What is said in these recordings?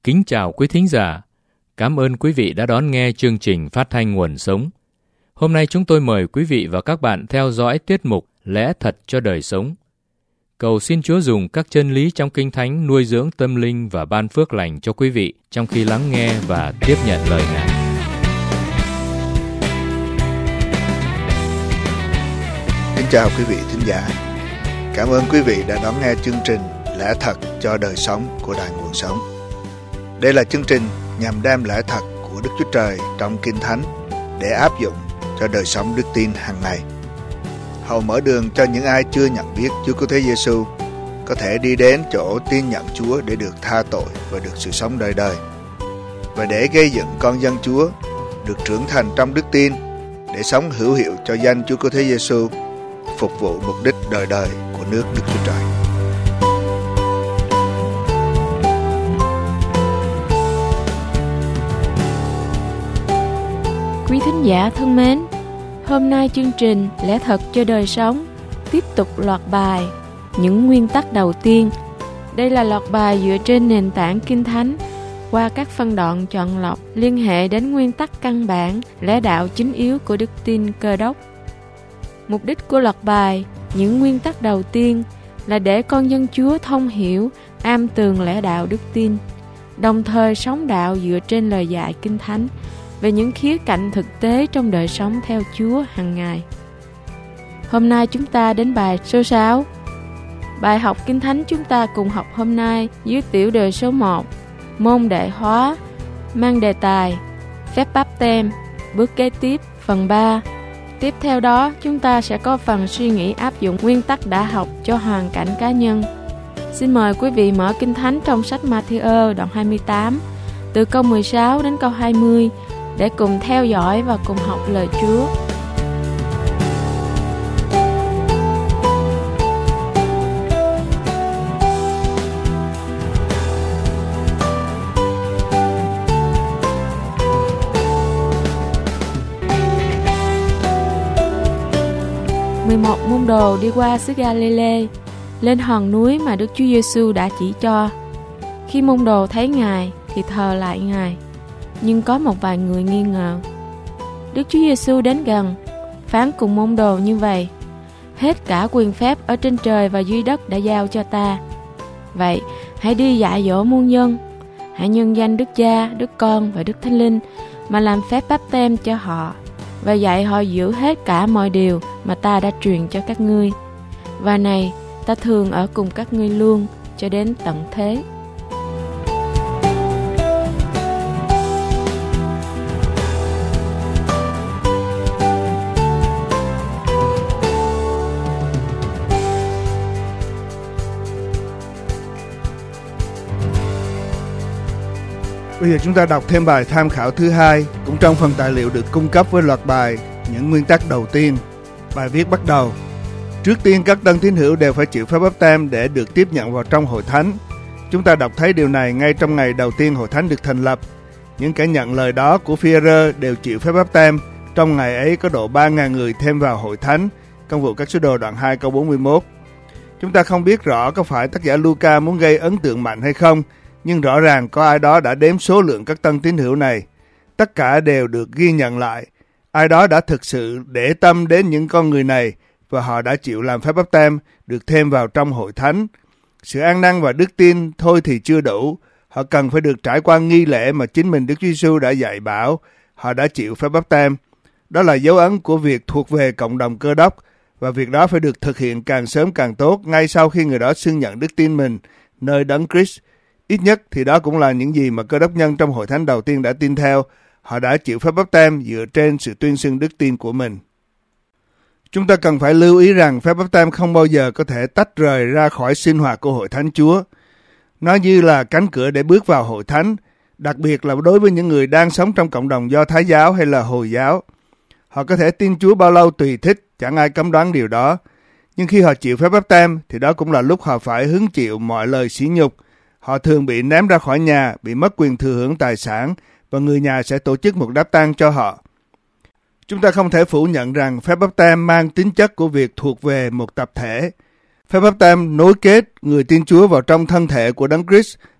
Kính chào quý thính giả. Cảm ơn quý vị đã đón nghe chương trình phát thanh Nguồn Sống. Hôm nay chúng tôi mời quý vị và các bạn theo dõi tiết mục Lẽ Thật cho Đời Sống. Cầu xin Chúa dùng các chân lý trong Kinh Thánh nuôi dưỡng tâm linh và ban phước lành cho quý vị trong khi lắng nghe và tiếp nhận lời Ngài. Kính chào quý vị thính giả. Cảm ơn quý vị đã đón nghe chương trình Lẽ Thật cho Đời Sống của Đài Nguồn Sống. Đây là chương trình nhằm đem lẽ thật của Đức Chúa Trời trong Kinh Thánh để áp dụng cho đời sống đức tin hàng ngày. Hầu mở đường cho những ai chưa nhận biết Chúa Cứu Thế Giêsu có thể đi đến chỗ tin nhận Chúa để được tha tội và được sự sống đời đời, và để gây dựng con dân Chúa được trưởng thành trong đức tin để sống hữu hiệu cho danh Chúa Cứu Thế Giêsu, phục vụ mục đích đời đời của nước Đức Chúa Trời. Quý thính giả thân mến, hôm nay chương trình Lẽ Thật cho Đời Sống tiếp tục loạt bài Những nguyên tắc đầu tiên. Đây là loạt bài dựa trên nền tảng Kinh Thánh qua các phân đoạn chọn lọc liên hệ đến nguyên tắc căn bản, lẽ đạo chính yếu của đức tin Cơ Đốc. Mục đích của loạt bài Những nguyên tắc đầu tiên là để con dân Chúa thông hiểu, am tường lẽ đạo đức tin, đồng thời sống đạo dựa trên lời dạy Kinh Thánh về những khía cạnh thực tế trong đời sống theo Chúa hàng ngày. Hôm nay chúng ta đến bài số 6. Bài học Kinh Thánh chúng ta cùng học hôm nay dưới tiểu đề số 1, môn đệ hóa, mang đề tài phép báp têm. Bước kế tiếp phần 3. Tiếp theo đó chúng ta sẽ có phần suy nghĩ áp dụng nguyên tắc đã học cho hoàn cảnh cá nhân. Xin mời quý vị mở Kinh Thánh trong sách Ma-thi-ơ đoạn 28 từ câu 16 đến câu 20 để cùng theo dõi và cùng học lời Chúa. Một môn đồ đi qua xứ Ga-li-lê, lên hòn núi mà Đức Chúa Giêsu đã chỉ cho. Khi môn đồ thấy Ngài thì thờ lại Ngài, nhưng có một vài người nghi ngờ. Đức Chúa Giêsu đến gần, phán cùng môn đồ như vậy: hết cả quyền phép ở trên trời và dưới đất đã giao cho ta. Vậy hãy đi dạy dỗ muôn dân, hãy nhân danh Đức Cha, Đức Con và Đức Thánh Linh mà làm phép báp têm cho họ, và dạy họ giữ hết cả mọi điều mà ta đã truyền cho các ngươi. Và này, ta thường ở cùng các ngươi luôn cho đến tận thế. Bây giờ chúng ta đọc thêm bài tham khảo thứ hai, cũng trong phần tài liệu được cung cấp với loạt bài Những nguyên tắc đầu tiên. Bài viết bắt đầu: trước tiên các tân tín hữu đều phải chịu phép báp têm để được tiếp nhận vào trong hội thánh. Chúng ta đọc thấy điều này ngay trong ngày đầu tiên hội thánh được thành lập. Những kẻ nhận lời đó của Phi-e-rơ đều chịu phép báp têm. Trong ngày ấy có độ 3.000 người thêm vào hội thánh. Công vụ các sứ đồ đoạn 2 câu 41. Chúng ta không biết rõ có phải tác giả Luca muốn gây ấn tượng mạnh hay không, nhưng rõ ràng có ai đó đã đếm số lượng các tân tín hữu này. Tất cả đều được ghi nhận lại. Ai đó đã thực sự để tâm đến những con người này và họ đã chịu làm phép báp têm, được thêm vào trong hội thánh. Sự ăn năn và đức tin thôi thì chưa đủ. Họ cần phải được trải qua nghi lễ mà chính mình Đức Chúa Giêsu đã dạy bảo. Họ đã chịu phép báp têm. Đó là dấu ấn của việc thuộc về cộng đồng Cơ Đốc, và việc đó phải được thực hiện càng sớm càng tốt ngay sau khi người đó xưng nhận đức tin mình nơi Đấng Christ. Ít nhất thì đó cũng là những gì mà Cơ Đốc nhân trong hội thánh đầu tiên đã tin theo. Họ đã chịu phép báp têm dựa trên sự tuyên xưng đức tin của mình. Chúng ta cần phải lưu ý rằng phép báp têm không bao giờ có thể tách rời ra khỏi sinh hoạt của hội thánh Chúa. Nó như là cánh cửa để bước vào hội thánh, đặc biệt là đối với những người đang sống trong cộng đồng Do Thái giáo hay là Hồi giáo. Họ có thể tin Chúa bao lâu tùy thích, chẳng ai cấm đoán điều đó. Nhưng khi họ chịu phép báp têm thì đó cũng là lúc họ phải hứng chịu mọi lời sỉ nhục. Họ thường bị ném ra khỏi nhà, bị mất quyền thừa hưởng tài sản, và người nhà sẽ tổ chức một đám tang cho họ. Chúng ta không thể phủ nhận rằng phép báp têm mang tính chất của việc thuộc về một tập thể. Phép báp têm nối kết người tin Chúa vào trong thân thể của Đấng Christ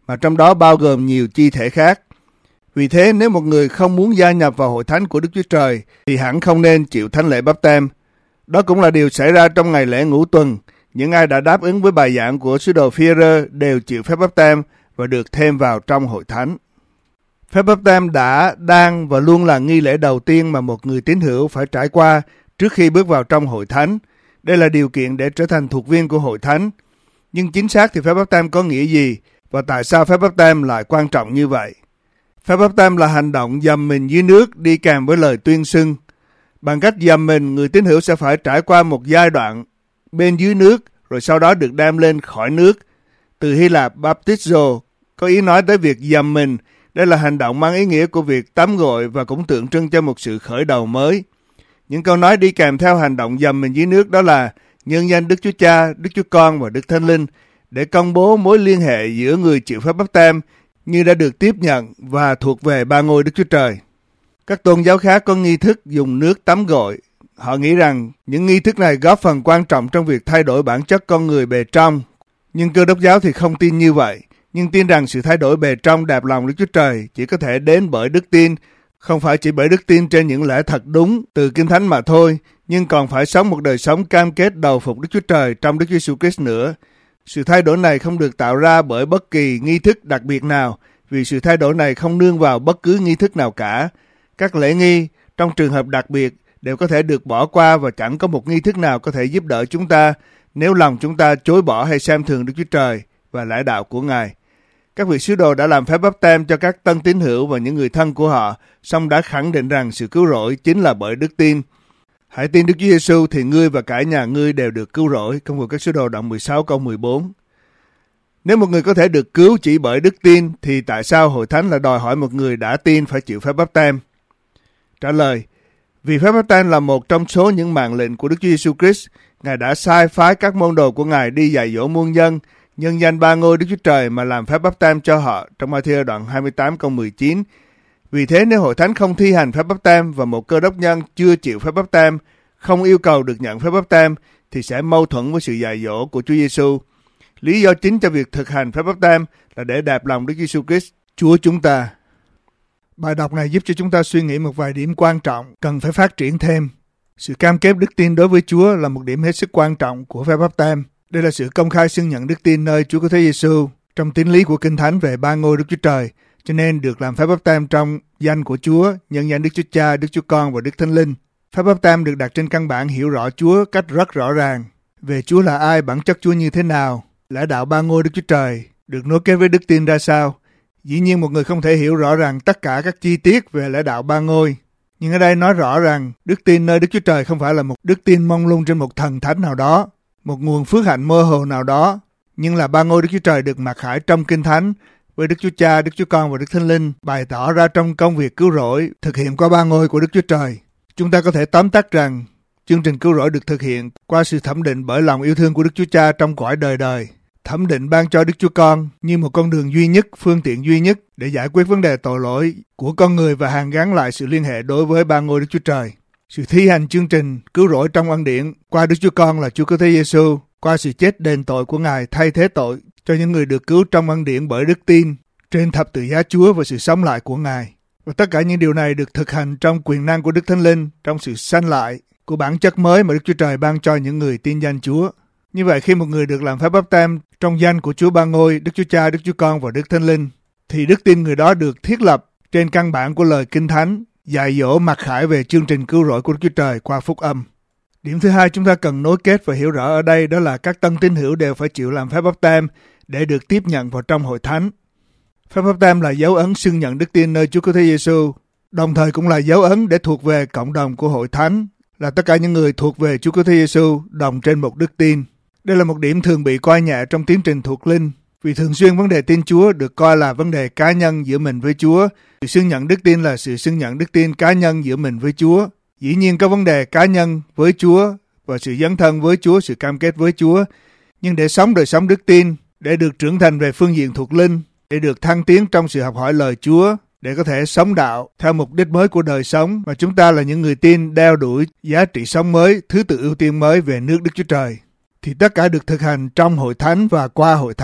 mà trong đó bao gồm nhiều chi thể khác. Vì thế, nếu một người không muốn gia nhập vào hội thánh của Đức Chúa Trời thì hẳn không nên chịu thánh lễ báp têm. Đó cũng là điều xảy ra trong ngày lễ ngũ tuần. Những ai đã đáp ứng với bài giảng của sứ đồ Phi-e-rơ đều chịu phép báp têm và được thêm vào trong hội thánh. Phép báp têm đã, đang và luôn là nghi lễ đầu tiên mà một người tín hữu phải trải qua trước khi bước vào trong hội thánh. Đây là điều kiện để trở thành thuộc viên của hội thánh. Nhưng chính xác thì phép báp têm có nghĩa gì và tại sao phép báp têm lại quan trọng như vậy? Phép báp têm là hành động dầm mình dưới nước đi kèm với lời tuyên xưng. Bằng cách dầm mình, người tín hữu sẽ phải trải qua một giai đoạn bên dưới nước rồi sau đó được đem lên khỏi nước. Từ Hy Lạp baptizo có ý nói tới việc dầm mình. Đây là hành động mang ý nghĩa của việc tắm gội và cũng tượng trưng cho một sự khởi đầu mới. Những câu nói đi kèm theo hành động dầm mình dưới nước đó là nhân danh Đức Chúa Cha, Đức Chúa Con và Đức Thánh Linh để công bố mối liên hệ giữa người chịu phép báp têm như đã được tiếp nhận và thuộc về ba ngôi Đức Chúa Trời. Các tôn giáo khác có nghi thức dùng nước tắm gội. Họ nghĩ rằng những nghi thức này góp phần quan trọng trong việc thay đổi bản chất con người bề trong. Nhưng Cơ Đốc giáo thì không tin như vậy, nhưng tin rằng sự thay đổi bề trong đẹp lòng Đức Chúa Trời chỉ có thể đến bởi đức tin, không phải chỉ bởi đức tin trên những lẽ thật đúng từ Kinh Thánh mà thôi, nhưng còn phải sống một đời sống cam kết đầu phục Đức Chúa Trời trong Đức Giêsu Christ nữa. Sự thay đổi này không được tạo ra bởi bất kỳ nghi thức đặc biệt nào, vì sự thay đổi này không nương vào bất cứ nghi thức nào cả. Các lễ nghi, trong trường hợp đặc biệt, đều có thể được bỏ qua và chẳng có một nghi thức nào có thể giúp đỡ chúng ta nếu lòng chúng ta chối bỏ hay xem thường Đức Chúa Trời và lẽ đạo của Ngài. Các vị sứ đồ đã làm phép báp têm cho các tân tín hữu và những người thân của họ, song đã khẳng định rằng sự cứu rỗi chính là bởi đức tin. Hãy tin Đức Chúa Giêsu thì ngươi và cả nhà ngươi đều được cứu rỗi. Công vụ các sứ đồ đoạn 16 câu 14. Nếu một người có thể được cứu chỉ bởi đức tin thì tại sao hội thánh lại đòi hỏi một người đã tin phải chịu phép báp têm? Trả lời: vì phép báp têm là một trong số những mạng lệnh của Đức Chúa Giêsu Christ. Ngài đã sai phái các môn đồ của Ngài đi dạy dỗ muôn dân nhân danh ba ngôi Đức Chúa Trời mà làm phép báp têm cho họ trong Ma-thi-ơ đoạn 28 câu 19. Vì thế nếu hội thánh không thi hành phép báp têm và một cơ đốc nhân chưa chịu phép báp têm, không yêu cầu được nhận phép báp têm thì sẽ mâu thuẫn với sự dạy dỗ của Chúa Giêsu. Lý do chính cho việc thực hành phép báp têm là để đẹp lòng Đức Giêsu Christ, Chúa chúng ta. Bài đọc này giúp cho chúng ta suy nghĩ một vài điểm quan trọng cần phải phát triển thêm. Sự cam kết đức tin đối với Chúa là một điểm hết sức quan trọng của phép báp têm. Đây là sự công khai xưng nhận đức tin nơi Chúa Cứu Thế Giêsu trong tín lý của Kinh Thánh về ba ngôi Đức Chúa Trời, cho nên được làm phép báp têm trong danh của Chúa, nhân danh Đức Chúa Cha, Đức Chúa Con và Đức Thánh Linh. Phép báp têm được đặt trên căn bản hiểu rõ Chúa cách rất rõ ràng. Về Chúa là ai, bản chất Chúa như thế nào, lẽ đạo ba ngôi Đức Chúa Trời được nối kết với đức tin ra sao. Dĩ nhiên một người không thể hiểu rõ ràng tất cả các chi tiết về lẽ đạo ba ngôi. Nhưng ở đây nói rõ rằng đức tin nơi Đức Chúa Trời không phải là một đức tin mông lung trên một thần thánh nào đó, một nguồn phước hạnh mơ hồ nào đó, nhưng là ba ngôi Đức Chúa Trời được mặc khải trong Kinh Thánh với Đức Chúa Cha, Đức Chúa Con và Đức Thánh Linh bày tỏ ra trong công việc cứu rỗi thực hiện qua ba ngôi của Đức Chúa Trời. Chúng ta có thể tóm tắt rằng chương trình cứu rỗi được thực hiện qua sự thẩm định bởi lòng yêu thương của Đức Chúa Cha trong cõi đời đời. Thẩm định ban cho Đức Chúa Con như một con đường duy nhất, phương tiện duy nhất để giải quyết vấn đề tội lỗi của con người và hàn gắn lại sự liên hệ đối với ba ngôi Đức Chúa Trời. Sự thi hành chương trình cứu rỗi trong ân điển qua Đức Chúa Con là Chúa Cứu Thế Giêsu, qua sự chết đền tội của Ngài thay thế tội cho những người được cứu trong ân điển bởi đức tin trên thập tự giá Chúa và sự sống lại của Ngài. Và tất cả những điều này được thực hành trong quyền năng của Đức Thánh Linh, trong sự sanh lại của bản chất mới mà Đức Chúa Trời ban cho những người tin danh Chúa. Như vậy khi một người được làm phép báp têm trong danh của Chúa ba ngôi, Đức Chúa Cha, Đức Chúa Con và Đức Thánh Linh, thì đức tin người đó được thiết lập trên căn bản của lời Kinh Thánh, dạy dỗ mặc khải về chương trình cứu rỗi của Đức Chúa Trời qua phúc âm. Điểm thứ hai chúng ta cần nối kết và hiểu rõ ở đây đó là các tân tín hữu đều phải chịu làm phép báp têm để được tiếp nhận vào trong hội thánh. Phép báp têm là dấu ấn xưng nhận đức tin nơi Chúa Cứu Thế Giêsu, đồng thời cũng là dấu ấn để thuộc về cộng đồng của hội thánh, là tất cả những người thuộc về Chúa Cứu Thế Giêsu đồng trên một đức tin. Đây là một điểm thường bị coi nhẹ trong tiến trình thuộc linh, vì thường xuyên vấn đề tin Chúa được coi là vấn đề cá nhân giữa mình với Chúa. Sự xưng nhận đức tin là sự xưng nhận đức tin cá nhân giữa mình với Chúa. Dĩ nhiên có vấn đề cá nhân với Chúa và sự dấn thân với Chúa, sự cam kết với Chúa. Nhưng để sống đời sống đức tin, để được trưởng thành về phương diện thuộc linh, để được thăng tiến trong sự học hỏi lời Chúa, để có thể sống đạo theo mục đích mới của đời sống, mà chúng ta là những người tin đeo đuổi giá trị sống mới, thứ tự ưu tiên mới về nước Đức Chúa Trời, thì tất cả được thực hành trong hội thánh và qua hội thánh.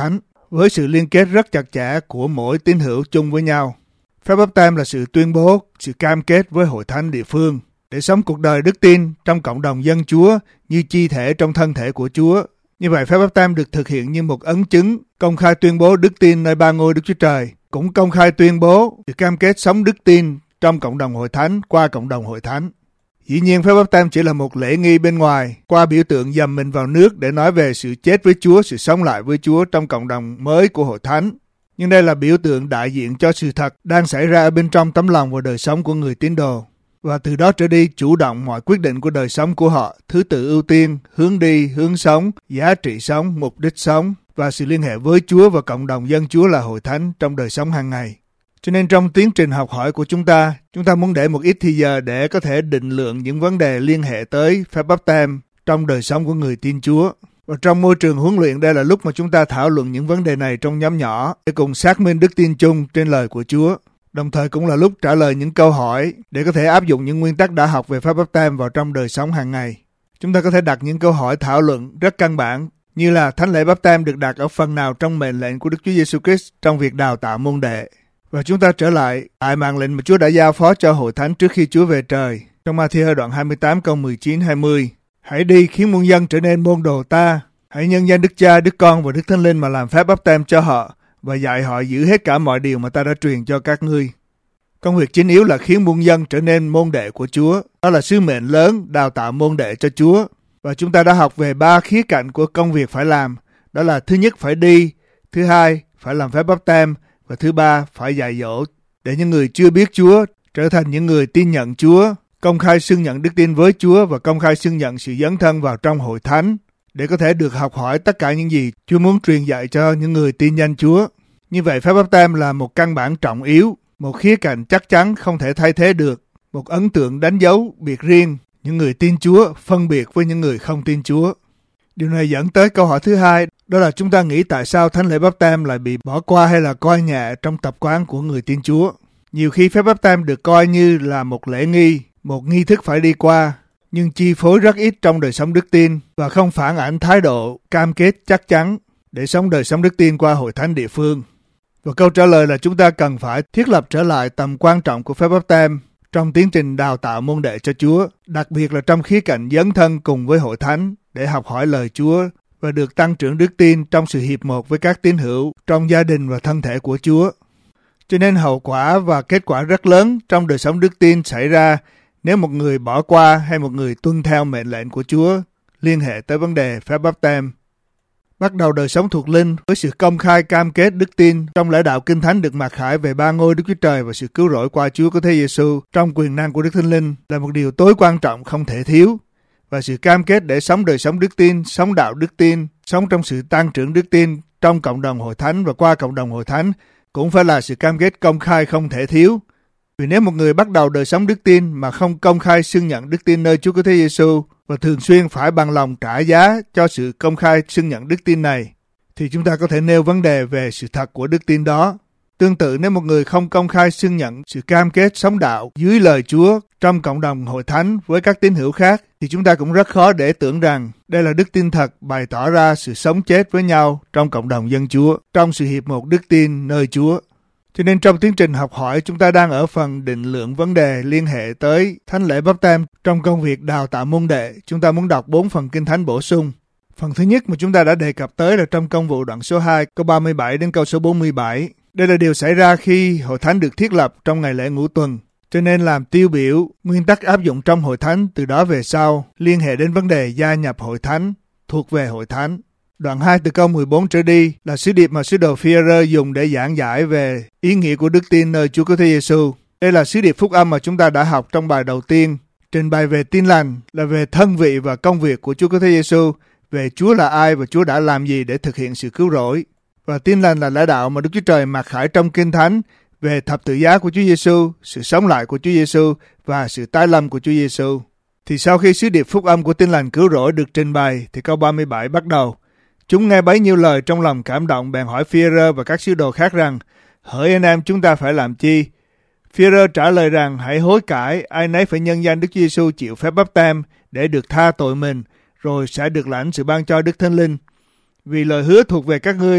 với sự liên kết rất chặt chẽ của mỗi tín hữu chung với nhau. Phép báp têm là sự tuyên bố, sự cam kết với hội thánh địa phương để sống cuộc đời đức tin trong cộng đồng dân Chúa như chi thể trong thân thể của Chúa. Như vậy, phép báp têm được thực hiện như một ấn chứng công khai tuyên bố đức tin nơi ba ngôi Đức Chúa Trời, cũng công khai tuyên bố sự cam kết sống đức tin trong cộng đồng hội thánh qua cộng đồng hội thánh. Dĩ nhiên, phép báp têm chỉ là một lễ nghi bên ngoài, qua biểu tượng dầm mình vào nước để nói về sự chết với Chúa, sự sống lại với Chúa trong cộng đồng mới của hội thánh. Nhưng đây là biểu tượng đại diện cho sự thật đang xảy ra ở bên trong tấm lòng và đời sống của người tín đồ. Và từ đó trở đi, chủ động mọi quyết định của đời sống của họ, thứ tự ưu tiên, hướng đi, hướng sống, giá trị sống, mục đích sống và sự liên hệ với Chúa và cộng đồng dân Chúa là hội thánh trong đời sống hàng ngày. Cho nên trong tiến trình học hỏi của chúng ta muốn để một ít thời giờ để có thể định lượng những vấn đề liên hệ tới phép báp têm trong đời sống của người tin Chúa. Và trong môi trường huấn luyện, đây là lúc mà chúng ta thảo luận những vấn đề này trong nhóm nhỏ để cùng xác minh đức tin chung trên lời của Chúa. Đồng thời cũng là lúc trả lời những câu hỏi để có thể áp dụng những nguyên tắc đã học về phép báp têm vào trong đời sống hàng ngày. Chúng ta có thể đặt những câu hỏi thảo luận rất căn bản như là thánh lễ báp têm được đặt ở phần nào trong mệnh lệnh của Đức Chúa Giêsu Christ trong việc đào tạo môn đệ. Và chúng ta trở lại tại mạng lệnh mà Chúa đã giao phó cho hội thánh trước khi Chúa về trời. Trong Ma-thi-ơ đoạn 28 câu 19-20: Hãy đi khiến muôn dân trở nên môn đồ ta. Hãy nhân danh Đức Cha, Đức Con và Đức Thánh Linh mà làm phép báp têm cho họ và dạy họ giữ hết cả mọi điều mà ta đã truyền cho các ngươi. Công việc chính yếu là khiến muôn dân trở nên môn đệ của Chúa. Đó là sứ mệnh lớn đào tạo môn đệ cho Chúa. Và chúng ta đã học về 3 khía cạnh của công việc phải làm. Đó là thứ nhất phải đi, thứ hai phải làm phép báp têm và thứ ba phải dạy dỗ để những người chưa biết Chúa trở thành những người tin nhận Chúa, công khai xưng nhận đức tin với Chúa và công khai xưng nhận sự dấn thân vào trong hội thánh để có thể được học hỏi tất cả những gì Chúa muốn truyền dạy cho những người tin danh Chúa. Như vậy, phép báp têm là một căn bản trọng yếu, một khía cạnh chắc chắn không thể thay thế được, một ấn tượng đánh dấu biệt riêng những người tin Chúa phân biệt với những người không tin Chúa. Điều này dẫn tới câu hỏi thứ hai, đó là chúng ta nghĩ tại sao thánh lễ báp têm lại bị bỏ qua hay là coi nhẹ trong tập quán của người tin Chúa. Nhiều khi phép báp têm được coi như là một lễ nghi, một nghi thức phải đi qua, nhưng chi phối rất ít trong đời sống đức tin và không phản ảnh thái độ cam kết chắc chắn để sống đời sống đức tin qua hội thánh địa phương. Và câu trả lời là chúng ta cần phải thiết lập trở lại tầm quan trọng của phép báp têm trong tiến trình đào tạo môn đệ cho Chúa, đặc biệt là trong khía cạnh dấn thân cùng với hội thánh để học hỏi lời Chúa và được tăng trưởng đức tin trong sự hiệp một với các tín hữu trong gia đình và thân thể của Chúa. Cho nên hậu quả và kết quả rất lớn trong đời sống đức tin xảy ra nếu một người bỏ qua hay một người tuân theo mệnh lệnh của Chúa liên hệ tới vấn đề phép báp têm. Bắt đầu đời sống thuộc linh với sự công khai cam kết đức tin trong lễ đạo Kinh Thánh được mặc khải về ba ngôi Đức Chúa Trời và sự cứu rỗi qua Chúa của Thế Giêsu trong quyền năng của Đức Thánh Linh là một điều tối quan trọng không thể thiếu. Và sự cam kết để sống đời sống đức tin, sống đạo đức tin, sống trong sự tăng trưởng đức tin trong cộng đồng hội thánh và qua cộng đồng hội thánh cũng phải là sự cam kết công khai không thể thiếu. Vì nếu một người bắt đầu đời sống đức tin mà không công khai xưng nhận đức tin nơi Chúa của Thế Giêsu và thường xuyên phải bằng lòng trả giá cho sự công khai xưng nhận đức tin này, thì chúng ta có thể nêu vấn đề về sự thật của đức tin đó. Tương tự, nếu một người không công khai xưng nhận sự cam kết sống đạo dưới lời Chúa trong cộng đồng hội thánh với các tín hữu khác, thì chúng ta cũng rất khó để tưởng rằng đây là đức tin thật bày tỏ ra sự sống chết với nhau trong cộng đồng dân Chúa, trong sự hiệp một đức tin nơi Chúa. Cho nên trong tiến trình học hỏi, chúng ta đang ở phần định lượng vấn đề liên hệ tới thánh lễ báp têm trong công việc đào tạo môn đệ. Chúng ta muốn đọc 4 phần Kinh Thánh bổ sung. Phần thứ nhất mà chúng ta đã đề cập tới là trong Công vụ đoạn số 2, câu 37 đến câu số 47. Đây là điều xảy ra khi hội thánh được thiết lập trong ngày lễ ngũ tuần, cho nên làm tiêu biểu nguyên tắc áp dụng trong hội thánh từ đó về sau, liên hệ đến vấn đề gia nhập hội thánh, thuộc về hội thánh. Đoạn 2 từ câu 14 trở đi là sứ điệp mà sứ đồ Phi-e-rơ dùng để giảng giải về ý nghĩa của đức tin nơi Chúa của Thế Giêsu. Đây là sứ điệp phúc âm mà chúng ta đã học trong bài đầu tiên, trình bày về tin lành là về thân vị và công việc của Chúa của Thế Giêsu, về Chúa là ai và Chúa đã làm gì để thực hiện sự cứu rỗi. Và tin lành là lẽ đạo mà Đức Chúa Trời mặc khải trong Kinh Thánh về thập tự giá của Chúa Giêsu, sự sống lại của Chúa Giêsu và sự tái lâm của Chúa Giêsu. Thì sau khi sứ điệp phúc âm của tin lành cứu rỗi được trình bày thì câu 37 bắt đầu. Chúng nghe bấy nhiêu lời trong lòng cảm động bèn hỏi Phi-e-rơ và các sứ đồ khác rằng: hỡi anh em, chúng ta phải làm chi? Phi-e-rơ trả lời rằng: hãy hối cải, ai nấy phải nhân danh Đức Chúa Giêsu chịu phép báp têm để được tha tội mình, rồi sẽ được lãnh sự ban cho Đức Thánh Linh. Vì lời hứa thuộc về các ngươi,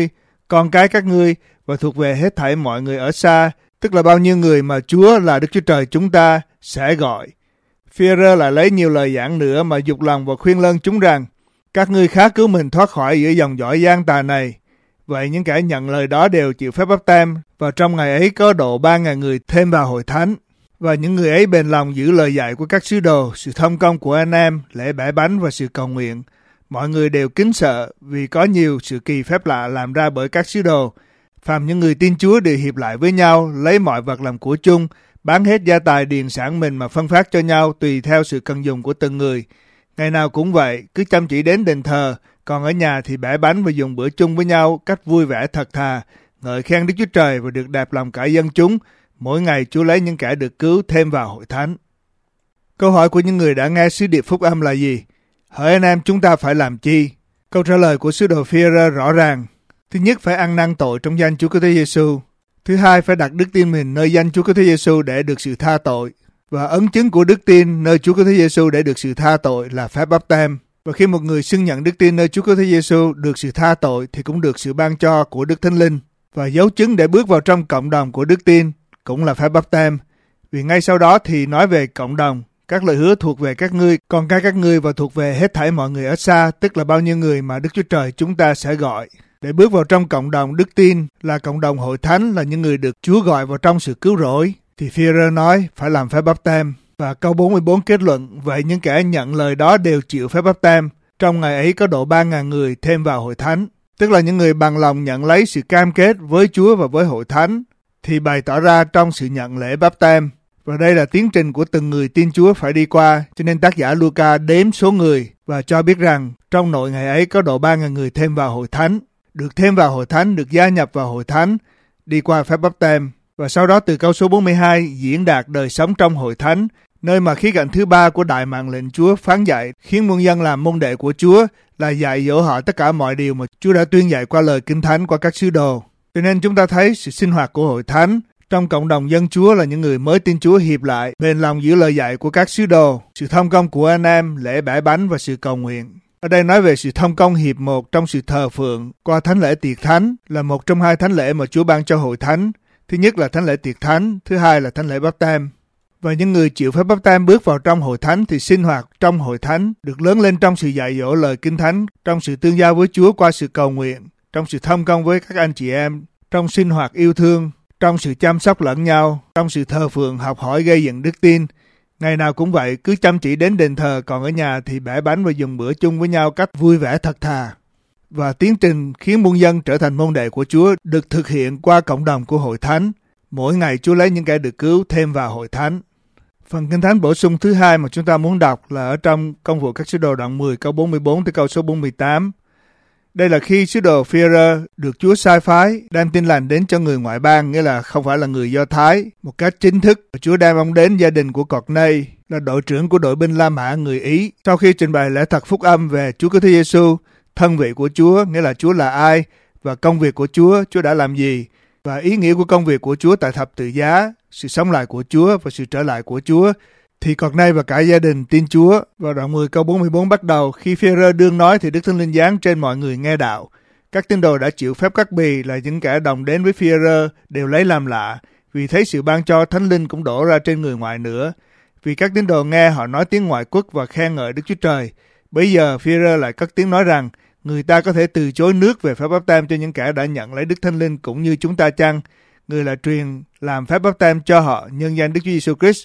con cái các ngươi và thuộc về hết thảy mọi người ở xa, tức là bao nhiêu người mà Chúa là Đức Chúa Trời chúng ta sẽ gọi. Phi-e-rơ lại lấy nhiều lời giảng nữa mà dục lòng và khuyên lơn chúng rằng, các ngươi khá cứu mình thoát khỏi giữa dòng dõi gian tà này. Vậy những kẻ nhận lời đó đều chịu phép báp têm, và trong ngày ấy có độ 3.000 người thêm vào hội thánh. Và những người ấy bền lòng giữ lời dạy của các sứ đồ, sự thông công của anh em, lễ bẻ bánh và sự cầu nguyện. Mọi người đều kính sợ vì có nhiều sự kỳ phép lạ làm ra bởi các sứ đồ. Phàm những người tin Chúa đều hiệp lại với nhau, lấy mọi vật làm của chung, bán hết gia tài điền sản mình mà phân phát cho nhau tùy theo sự cần dùng của từng người. Ngày nào cũng vậy, cứ chăm chỉ đến đền thờ, còn ở nhà thì bẻ bánh và dùng bữa chung với nhau cách vui vẻ thật thà, ngợi khen Đức Chúa Trời và được đẹp lòng cả dân chúng. Mỗi ngày Chúa lấy những kẻ được cứu thêm vào hội thánh. Câu hỏi của những người đã nghe sứ điệp phúc âm là gì? Hỡi anh em, chúng ta phải làm chi? Câu trả lời của sứ đồ Phi-e-rơ rõ ràng. Thứ nhất, phải ăn năn tội trong danh Chúa Kitô Giêsu. Thứ hai, phải đặt đức tin mình nơi danh Chúa Kitô Giêsu để được sự tha tội. Và ấn chứng của đức tin nơi Chúa Kitô Giêsu để được sự tha tội là phép báp têm. Và khi một người xưng nhận đức tin nơi Chúa Kitô Giêsu được sự tha tội thì cũng được sự ban cho của Đức Thánh Linh. Và dấu chứng để bước vào trong cộng đồng của đức tin cũng là phép báp têm. Vì ngay sau đó thì nói về cộng đồng, các lời hứa thuộc về các ngươi, con cái các ngươi và thuộc về hết thảy mọi người ở xa, tức là bao nhiêu người mà Đức Chúa Trời chúng ta sẽ gọi. Để bước vào trong cộng đồng đức tin là cộng đồng hội thánh, là những người được Chúa gọi vào trong sự cứu rỗi, thì Phi-e-rơ nói phải làm phép báp têm. Và câu 44 kết luận, vậy những kẻ nhận lời đó đều chịu phép báp têm. Trong ngày ấy có độ 3.000 người thêm vào hội thánh, tức là những người bằng lòng nhận lấy sự cam kết với Chúa và với hội thánh, thì bày tỏ ra trong sự nhận lễ báp têm. Và đây là tiến trình của từng người tin Chúa phải đi qua, cho nên tác giả Luca đếm số người và cho biết rằng trong nội ngày ấy có độ 3.000 người thêm vào hội thánh, được thêm vào hội thánh, được gia nhập vào hội thánh, đi qua phép báp têm. Và sau đó từ câu số 42 diễn đạt đời sống trong hội thánh, nơi mà khía cạnh thứ ba của đại mạng lệnh Chúa phán dạy khiến muôn dân làm môn đệ của Chúa là dạy dỗ họ tất cả mọi điều mà Chúa đã tuyên dạy qua lời Kinh Thánh, qua các sứ đồ. Cho nên chúng ta thấy sự sinh hoạt của hội thánh trong cộng đồng dân Chúa là những người mới tin Chúa hiệp lại, bền lòng giữ lời dạy của các sứ đồ, sự thông công của anh em, lễ bẻ bánh và sự cầu nguyện. Ở đây nói về sự thông công hiệp một trong sự thờ phượng qua thánh lễ tiệc thánh, là một trong hai thánh lễ mà Chúa ban cho hội thánh. Thứ nhất là thánh lễ tiệc thánh, thứ hai là thánh lễ báp têm. Và những người chịu phép báp têm bước vào trong hội thánh thì sinh hoạt trong hội thánh, được lớn lên trong sự dạy dỗ lời Kinh Thánh, trong sự tương giao với Chúa qua sự cầu nguyện, trong sự thông công với các anh chị em, trong sinh hoạt yêu thương, trong sự chăm sóc lẫn nhau, trong sự thờ phượng học hỏi gây dựng đức tin. Ngày nào cũng vậy, cứ chăm chỉ đến đền thờ, còn ở nhà thì bẻ bánh và dùng bữa chung với nhau cách vui vẻ thật thà. Và tiến trình khiến muôn dân trở thành môn đệ của Chúa được thực hiện qua cộng đồng của hội thánh. Mỗi ngày Chúa lấy những kẻ được cứu thêm vào hội thánh. Phần Kinh Thánh bổ sung thứ hai mà chúng ta muốn đọc là ở trong Công vụ các sứ đồ đoạn 10 câu 44 tới câu số 48. Đây là khi sứ đồ Phi-e-rơ được Chúa sai phái đem tin lành đến cho người ngoại bang, nghĩa là không phải là người Do Thái, một cách chính thức. Chúa đem ông đến gia đình của Cột-nây, là đội trưởng của đội binh La Mã người Ý. Sau khi trình bày lẽ thật phúc âm về Chúa Kitô Giêsu, thân vị của Chúa, nghĩa là Chúa là ai, và công việc của Chúa đã làm gì, và ý nghĩa của công việc của Chúa tại thập tự giá, sự sống lại của Chúa và sự trở lại của Chúa, thì Cột-nây và cả gia đình tin Chúa. Vào đoạn 10 câu 44 bắt đầu, khi Phi-e-rơ đương nói thì Đức Thánh Linh giáng trên mọi người nghe đạo. Các tín đồ đã chịu phép cắt bì, là những kẻ đồng đến với Phi-e-rơ đều lấy làm lạ, vì thấy sự ban cho Thánh Linh cũng đổ ra trên người ngoại nữa. Vì các tín đồ nghe họ nói tiếng ngoại quốc và khen ngợi Đức Chúa Trời. Bây giờ Phi-e-rơ lại cất tiếng nói rằng, người ta có thể từ chối nước về phép báp têm cho những kẻ đã nhận lấy Đức Thánh Linh cũng như chúng ta chăng? Người là truyền làm phép báp têm cho họ nhân danh Đức Chúa Giêsu Christ.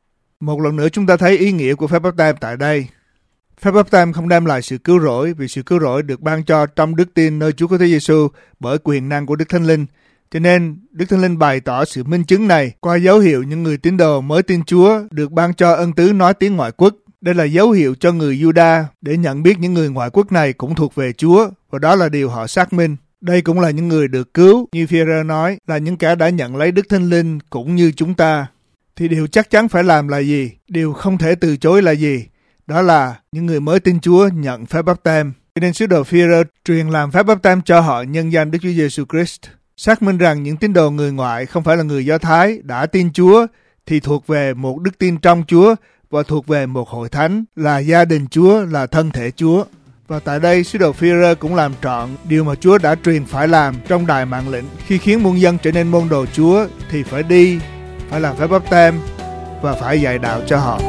Một lần nữa chúng ta thấy ý nghĩa của phép báp têm tại đây. Phép báp têm không đem lại sự cứu rỗi, vì sự cứu rỗi được ban cho trong đức tin nơi Chúa Kitô Giêsu bởi quyền năng của Đức Thánh Linh. Cho nên Đức Thánh Linh bày tỏ sự minh chứng này qua dấu hiệu những người tín đồ mới tin Chúa được ban cho ân tứ nói tiếng ngoại quốc. Đây là dấu hiệu cho người Giu-đa để nhận biết những người ngoại quốc này cũng thuộc về Chúa, và đó là điều họ xác minh. Đây cũng là những người được cứu, như Phi-e-rơ nói, là những kẻ đã nhận lấy Đức Thánh Linh cũng như chúng ta. Thì điều chắc chắn phải làm là gì? Điều không thể từ chối là gì? Đó là những người mới tin Chúa nhận phép báp têm. Cho nên sứ đồ Phi-e-rơ truyền làm phép báp têm cho họ nhân danh Đức Chúa Giêsu Christ. Xác minh rằng những tín đồ người ngoại không phải là người Do Thái đã tin Chúa thì thuộc về một đức tin trong Chúa và thuộc về một hội thánh, là gia đình Chúa, là thân thể Chúa. Và tại đây, sứ đồ Phi-rơ cũng làm trọn điều mà Chúa đã truyền phải làm trong đài mạng lệnh. Khi khiến muôn dân trở nên môn đồ Chúa thì phải đi, phải làm phép báp têm và phải dạy đạo cho họ.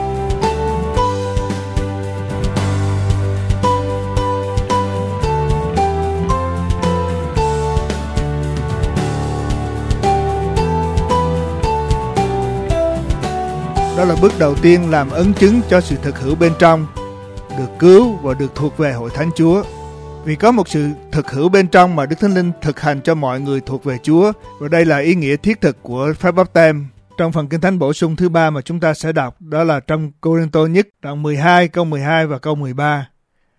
Đó là bước đầu tiên làm ấn chứng cho sự thực hữu bên trong, được cứu và được thuộc về hội thánh Chúa. Vì có một sự thực hữu bên trong mà Đức Thánh Linh thực hành cho mọi người thuộc về Chúa. Và đây là ý nghĩa thiết thực của phép báp têm. Trong phần Kinh Thánh bổ sung thứ 3 mà chúng ta sẽ đọc, đó là trong Cô-rinh-tô nhất, đoạn 12, câu 12 và câu 13.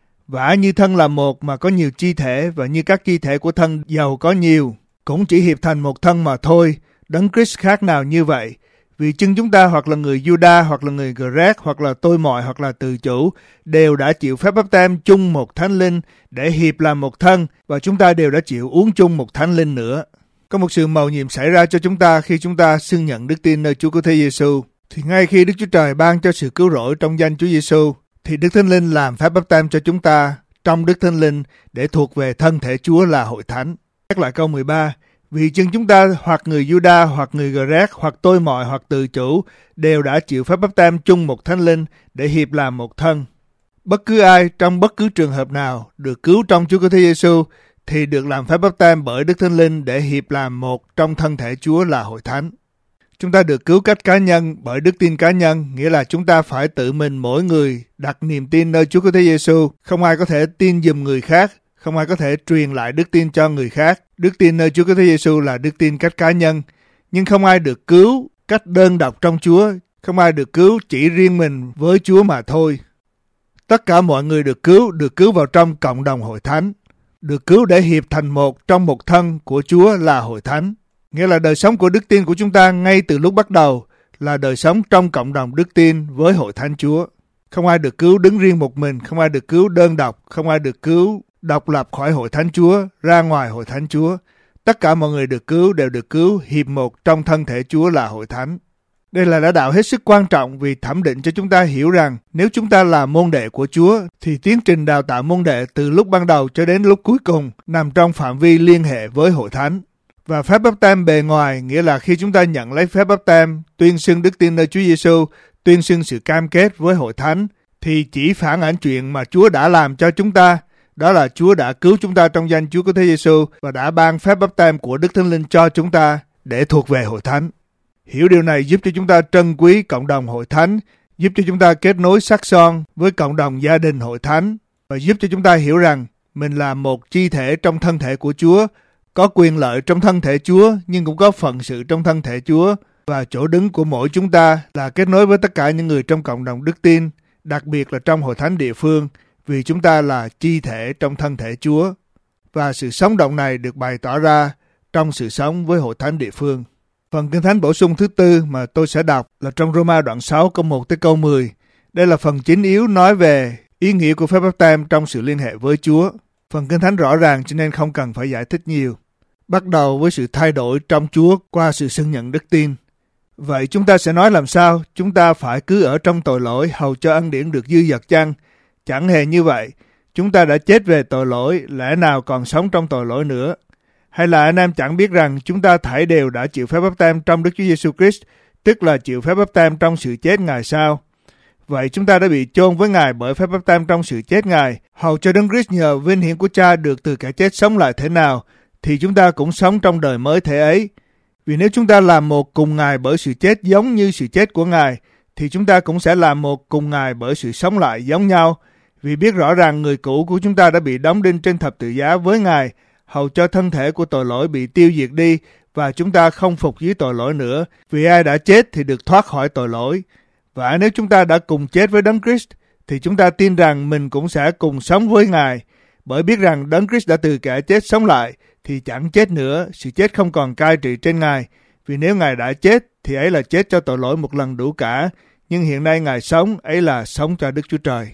Vả như thân là một mà có nhiều chi thể, và như các chi thể của thân giàu có nhiều, cũng chỉ hiệp thành một thân mà thôi. Đấng Christ khác nào như vậy? Vì chân chúng ta hoặc là người Juda, hoặc là người Grecc, hoặc là tôi mọi, hoặc là tự chủ, đều đã chịu phép báp têm chung một thánh linh để hiệp làm một thân, và chúng ta đều đã chịu uống chung một thánh linh nữa. Có một sự mầu nhiệm xảy ra cho chúng ta khi chúng ta xưng nhận đức tin nơi Chúa Cứu Thế Giêsu. Thì ngay khi Đức Chúa Trời ban cho sự cứu rỗi trong danh Chúa Giêsu, thì Đức Thánh Linh làm phép báp têm cho chúng ta trong Đức Thánh Linh để thuộc về thân thể Chúa là hội thánh. Nhắc lại câu 13. Vì chân chúng ta hoặc người Juda, hoặc người Grecc, hoặc tôi mọi, hoặc tự chủ đều đã chịu phép báp têm chung một thánh linh để hiệp làm một thân. Bất cứ ai trong bất cứ trường hợp nào được cứu trong Chúa Cứu Thế Giêsu thì được làm phép báp têm bởi Đức Thánh Linh để hiệp làm một trong thân thể Chúa là hội thánh. Chúng ta được cứu cách cá nhân bởi đức tin cá nhân, nghĩa là chúng ta phải tự mình mỗi người đặt niềm tin nơi Chúa Cứu Thế Giêsu. Không ai có thể tin giùm người khác, không ai có thể truyền lại đức tin cho người khác. Đức tin nơi Chúa Cứu Thế Giêsu là đức tin cách cá nhân, nhưng không ai được cứu cách đơn độc trong Chúa, không ai được cứu chỉ riêng mình với Chúa mà thôi. Tất cả mọi người được cứu vào trong cộng đồng hội thánh, được cứu để hiệp thành một trong một thân của Chúa là hội thánh. Nghĩa là đời sống của đức tin của chúng ta ngay từ lúc bắt đầu là đời sống trong cộng đồng đức tin với hội thánh Chúa. Không ai được cứu đứng riêng một mình, không ai được cứu đơn độc, không ai được cứu độc lập khỏi hội thánh Chúa, ra ngoài hội thánh Chúa. Tất cả mọi người được cứu đều được cứu hiệp một trong thân thể Chúa là hội thánh. Đây là đã đạo hết sức quan trọng vì thẩm định cho chúng ta hiểu rằng nếu chúng ta là môn đệ của Chúa thì tiến trình đào tạo môn đệ từ lúc ban đầu cho đến lúc cuối cùng nằm trong phạm vi liên hệ với hội thánh. Và phép báp têm bề ngoài nghĩa là khi chúng ta nhận lấy phép báp têm, tuyên xưng đức tin nơi Chúa Giêsu, tuyên xưng sự cam kết với hội thánh thì chỉ phản ảnh chuyện mà Chúa đã làm cho chúng ta. Đó là Chúa đã cứu chúng ta trong danh Chúa Cứu Thế Giêsu và đã ban phép báp têm của Đức Thánh Linh cho chúng ta để thuộc về hội thánh. Hiểu điều này giúp cho chúng ta trân quý cộng đồng hội thánh, giúp cho chúng ta kết nối sắc son với cộng đồng gia đình hội thánh và giúp cho chúng ta hiểu rằng mình là một chi thể trong thân thể của Chúa, có quyền lợi trong thân thể Chúa nhưng cũng có phận sự trong thân thể Chúa, và chỗ đứng của mỗi chúng ta là kết nối với tất cả những người trong cộng đồng đức tin, đặc biệt là trong hội thánh địa phương, vì chúng ta là chi thể trong thân thể Chúa. Và sự sống động này được bày tỏ ra trong sự sống với hội thánh địa phương. Phần Kinh Thánh bổ sung thứ tư mà tôi sẽ đọc là trong Roma đoạn 6 câu 1 tới câu 10. Đây là phần chính yếu nói về ý nghĩa của phép báp têm trong sự liên hệ với Chúa. Phần Kinh Thánh rõ ràng cho nên không cần phải giải thích nhiều. Bắt đầu với sự thay đổi trong Chúa qua sự xưng nhận đức tin. Vậy chúng ta sẽ nói làm sao? Chúng ta phải cứ ở trong tội lỗi hầu cho ân điển được dư dật chăng? Chẳng hề như vậy. Chúng ta đã chết về tội lỗi, lẽ nào còn sống trong tội lỗi nữa? Hay là anh em chẳng biết rằng chúng ta thảy đều đã chịu phép báp têm trong Đức Chúa Giêsu Christ, tức là chịu phép báp têm trong sự chết Ngài sao? Vậy chúng ta đã bị chôn với Ngài bởi phép báp têm trong sự chết Ngài, hầu cho Đấng Christ nhờ vinh hiển của Cha được từ kẻ chết sống lại thế nào, thì chúng ta cũng sống trong đời mới thế ấy. Vì nếu chúng ta làm một cùng Ngài bởi sự chết giống như sự chết của Ngài, thì chúng ta cũng sẽ làm một cùng Ngài bởi sự sống lại giống nhau. Vì biết rõ ràng người cũ của chúng ta đã bị đóng đinh trên thập tự giá với Ngài, hầu cho thân thể của tội lỗi bị tiêu diệt đi, và chúng ta không phục dưới tội lỗi nữa. Vì ai đã chết thì được thoát khỏi tội lỗi. Và nếu chúng ta đã cùng chết với Đấng Christ, thì chúng ta tin rằng mình cũng sẽ cùng sống với Ngài. Bởi biết rằng Đấng Christ đã từ kẻ chết sống lại, thì chẳng chết nữa, sự chết không còn cai trị trên Ngài. Vì nếu Ngài đã chết, thì ấy là chết cho tội lỗi một lần đủ cả. Nhưng hiện nay Ngài sống, ấy là sống cho Đức Chúa Trời.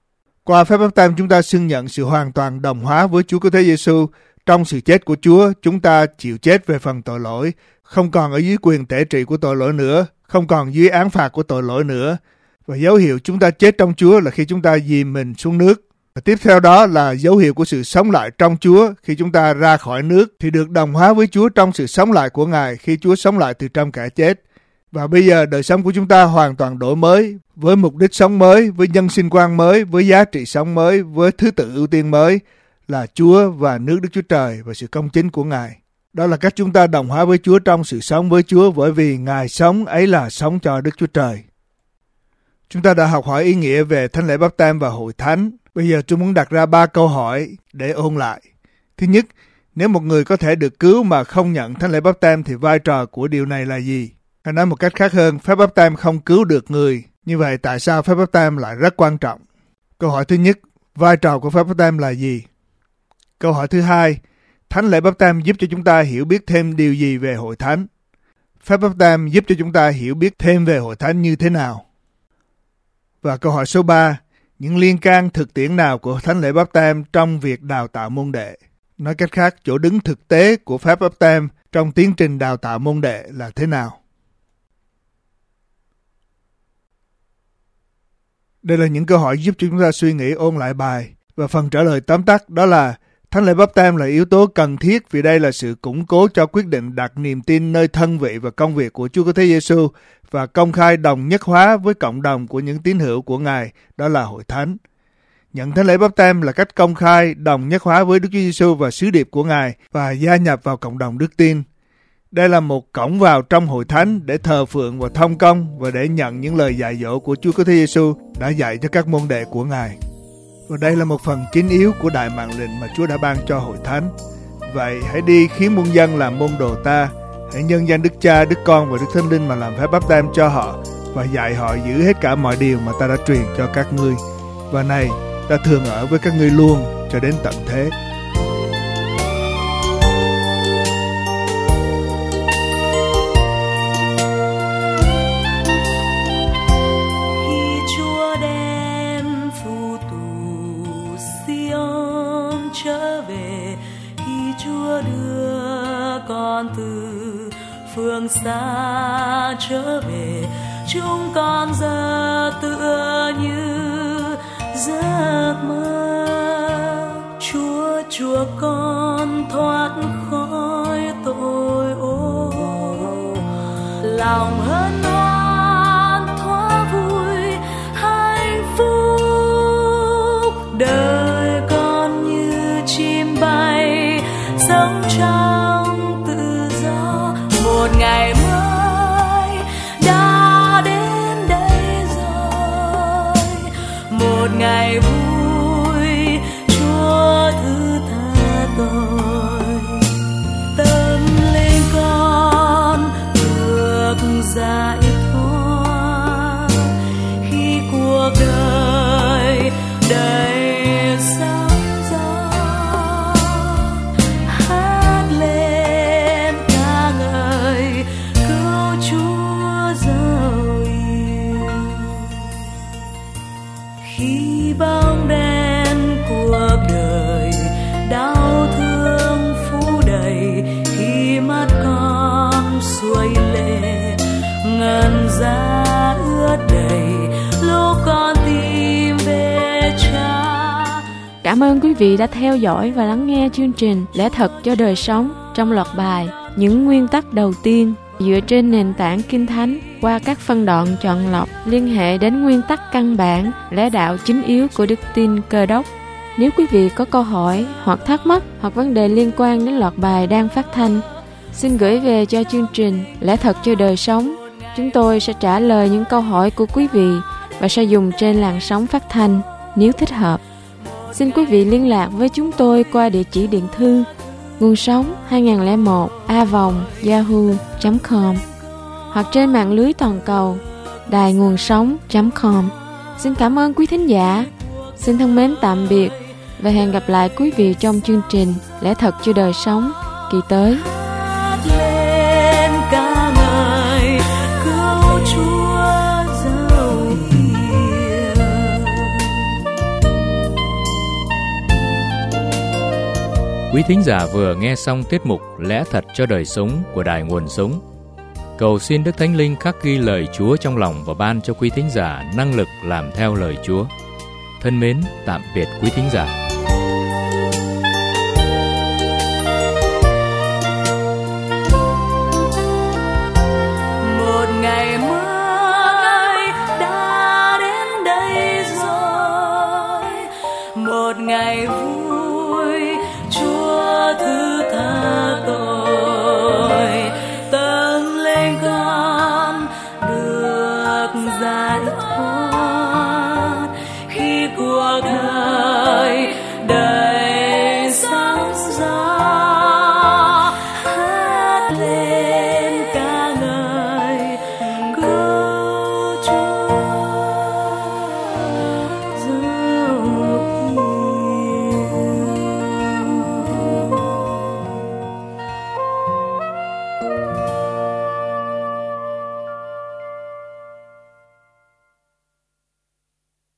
Qua phép báp têm chúng ta xưng nhận sự hoàn toàn đồng hóa với Chúa Cứu Thế Giêsu. Trong sự chết của Chúa, chúng ta chịu chết về phần tội lỗi, không còn ở dưới quyền tể trị của tội lỗi nữa, không còn dưới án phạt của tội lỗi nữa. Và dấu hiệu chúng ta chết trong Chúa là khi chúng ta dìm mình xuống nước. Và tiếp theo đó là dấu hiệu của sự sống lại trong Chúa. Khi chúng ta ra khỏi nước thì được đồng hóa với Chúa trong sự sống lại của Ngài khi Chúa sống lại từ trong kẻ chết. Và bây giờ đời sống của chúng ta hoàn toàn đổi mới, với mục đích sống mới, với nhân sinh quan mới, với giá trị sống mới, với thứ tự ưu tiên mới là Chúa và nước Đức Chúa Trời và sự công chính của Ngài. Đó là cách chúng ta đồng hóa với Chúa trong sự sống với Chúa, bởi vì Ngài sống ấy là sống cho Đức Chúa Trời. Chúng ta đã học hỏi ý nghĩa về thánh lễ báp têm và hội thánh. Bây giờ tôi muốn đặt ra 3 câu hỏi để ôn lại. Thứ nhất, nếu một người có thể được cứu mà không nhận thánh lễ báp têm thì vai trò của điều này là gì? Hay nói một cách khác hơn, phép báp têm không cứu được người. Như vậy tại sao phép báp têm lại rất quan trọng? Câu hỏi thứ nhất, vai trò của phép báp têm là gì? Câu hỏi thứ hai, thánh lễ báp têm giúp cho chúng ta hiểu biết thêm điều gì về hội thánh? Phép báp têm giúp cho chúng ta hiểu biết thêm về hội thánh như thế nào? Và câu hỏi số 3, những liên can thực tiễn nào của thánh lễ báp têm trong việc đào tạo môn đệ? Nói cách khác, chỗ đứng thực tế của phép báp têm trong tiến trình đào tạo môn đệ là thế nào? Đây là những câu hỏi giúp chúng ta suy nghĩ ôn lại bài. Và phần trả lời tóm tắt đó là thánh lễ báp têm là yếu tố cần thiết vì đây là sự củng cố cho quyết định đặt niềm tin nơi thân vị và công việc của Chúa Cứu Thế Giêsu và công khai đồng nhất hóa với cộng đồng của những tín hữu của Ngài, đó là hội thánh. Nhận thánh lễ báp têm là cách công khai đồng nhất hóa với Đức Chúa Giêsu và sứ điệp của Ngài và gia nhập vào cộng đồng đức tin. Đây là một cổng vào trong hội thánh để thờ phượng và thông công và để nhận những lời dạy dỗ của Chúa Cứu Thế Giêsu đã dạy cho các môn đệ của Ngài. Và đây là một phần chính yếu của đại mạng lệnh mà Chúa đã ban cho hội thánh. Vậy hãy đi khiến muôn dân làm môn đồ ta, hãy nhân danh Đức Cha, Đức Con và Đức Thánh Linh mà làm phép báp têm cho họ và dạy họ giữ hết cả mọi điều mà ta đã truyền cho các ngươi. Và này, ta thường ở với các ngươi luôn cho đến tận thế. Từ phương xa trở về, chúng con giờ tựa như giấc mơ. Chúa con thoát khỏi tội ô, lòng hân hoan thoa vui hạnh phúc. Đời con như chim bay sống trong một ngày mới đã đến đây rồi, một ngày vui Chúa thứ tha tội. Tâm linh con được giải thoát khi cuộc đời đầy sóng gió. Hát lên ca ngợi cứu Chúa dấu yêu. Khi bóng đen cuộc đời đau thương phủ đầy, khi mắt con xuôi lệ ngân giá ướt đầy, lúc con tìm về Cha. Cảm ơn quý vị đã theo dõi và lắng nghe chương trình Lẽ Thật cho Đời Sống trong loạt bài Những Nguyên Tắc Đầu Tiên dựa trên nền tảng Kinh Thánh qua các phân đoạn chọn lọc liên hệ đến nguyên tắc căn bản, lẽ đạo chính yếu của đức tin Cơ Đốc. Nếu quý vị có câu hỏi hoặc thắc mắc hoặc vấn đề liên quan đến loạt bài đang phát thanh, xin gửi về cho chương trình Lẽ Thật cho Đời Sống. Chúng tôi sẽ trả lời những câu hỏi của quý vị và sẽ dùng trên làn sóng phát thanh nếu thích hợp. Xin quý vị liên lạc với chúng tôi qua địa chỉ điện thư nguồn sống 2001a@yahoo.com hoặc trên mạng lưới toàn cầu đài nguồn sống.com. Xin cảm ơn quý thính giả. Xin thân mến tạm biệt và hẹn gặp lại quý vị trong chương trình Lẽ Thật cho Đời Sống kỳ tới. Quý thính giả vừa nghe xong tiết mục Lẽ Thật cho Đời Sống của Đài Nguồn Sống. Cầu xin Đức Thánh Linh khắc ghi lời Chúa trong lòng và ban cho quý thính giả năng lực làm theo lời Chúa. thân mến, tạm biệt quý thính giả. Một ngày mới đã đến đây rồi, một ngày vui